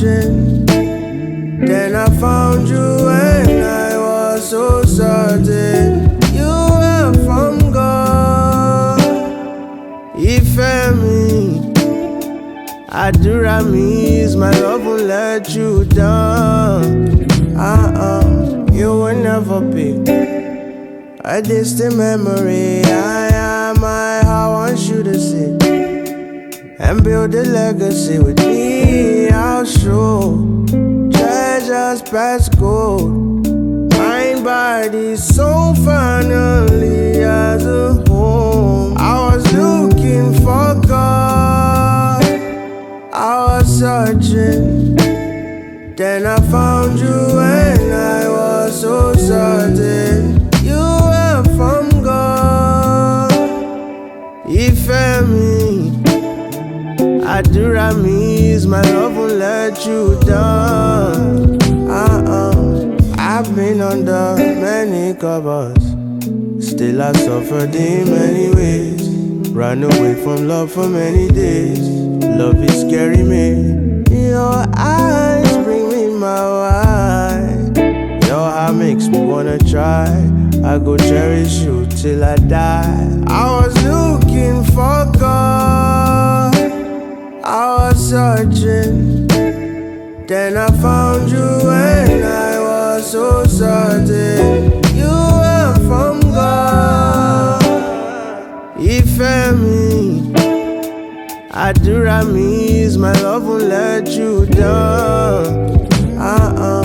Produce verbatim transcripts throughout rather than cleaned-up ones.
searching, then I found you and I was so certain you were from God. Ìfẹ́ mi, àdúrà mi is my love won't let you down. Uh-uh, you will never be a distant memory. I am I, I want you to see and build a legacy with me. I'll show treasures past gold, mind, body, soul, finally as a home. I was looking for God, I was searching, then I found you and I was so certain you were from God. Ìfẹ́ mi, àdúrà mi is my love won't let you down. Uh-uh. I've been under many covers, still I suffered in many ways. Ran away from love for many days. Love is scaring me. Your eyes bring me my wine. Your heart makes me wanna try. I go cherish you till I die. I was looking for God, I was searching, then I found you and I was so certain you were from God. Ìfẹ́ mi, àdúrà mi is my love won't let you down. Uh-uh.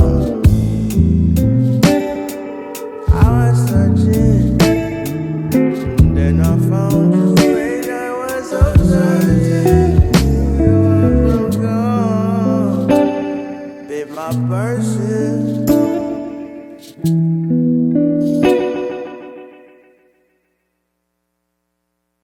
I was searching, then I found you.